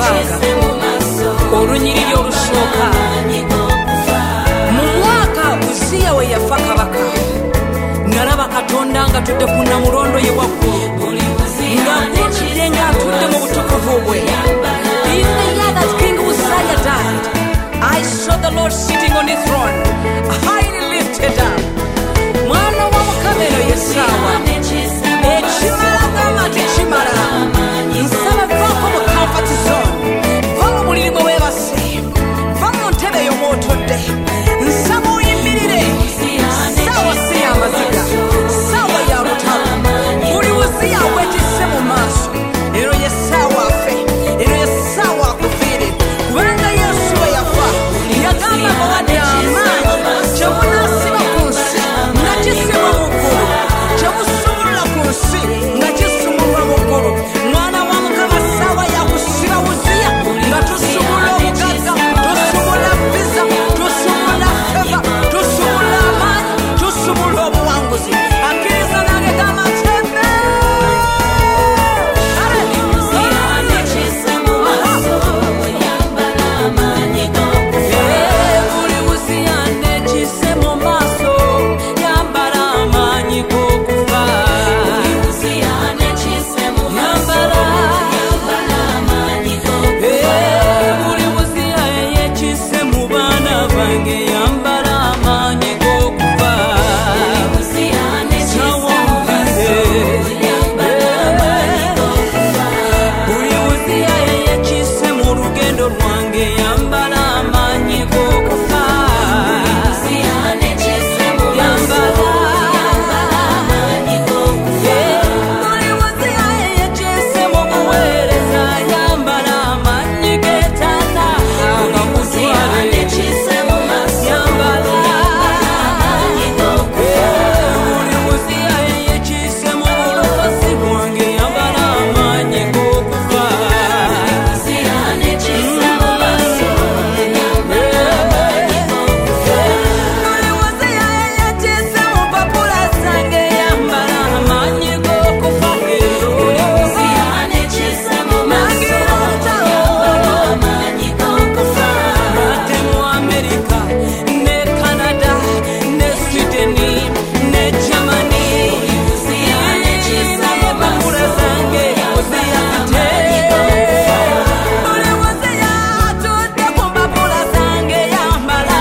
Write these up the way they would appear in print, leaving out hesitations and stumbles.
mukaaga olunyiriri olusooka mu mwaka Uziya we yafa kabaka nalaba Katonda nga tudde ku namulondo ye waggulu ng'agudde ng'atudde mu butukuvu bwe. In the year that King Uzziah died, I saw the Lord sitting on his throne, highly lifted up. Mwana wa Mukama eno yessaawa ekimala gamba tekimala. Nsaba vaako mu comfort zone, va mu buliri bwe weebase, va mu ntebe eyo mw'otodde, nsaba oyimirire. Ssaawa si ya maziga, ssaawa ya lutalo. Buli Uziya weetisse mu maaso, eno ye ssaawa afe, eno ye ssaawa akufiire. Kubanga Yesu bwe yafa yagamba bawadde amaanyi kye munaasiba ku nsi nga kisibwa mu ggulu, kye musumulula ku nsi nga kisumulwa mu ggulu. Mwana wa Mukama, ssaawa yakusiba Uziya nga tusumula obugagga, tusumula visa, tusumula feva, tusumula amaanyi, tusumula obuwanguzi. Akkiriza nange gamba tembe. Buli Uziya nekise mu maaso yambala amaanyi g'okufa. Buli Uziya yekise mu baana bange yambala amaanyi g'okufa. Buli Uziya yekise mu lugendo lwange yambala amaanyi g'okufa. Buli Uziya yekise mu buweereza yambala amaanyi g'etaana nga mutwale yambala. Buli Uziya yekise mu bulokozi bwange yambala amaanyi g'okufa. Buli Uziya yekise mu mpapula zange yambala amaanyi g'okufa. Ate mu Amerika ne Canada ne Sweden ne Germany mpapula zange Uziya zite. Buli Uziya atudde ku mpapula zange yambala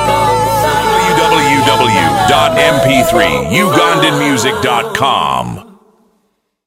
www.mp3ugandanmusic.com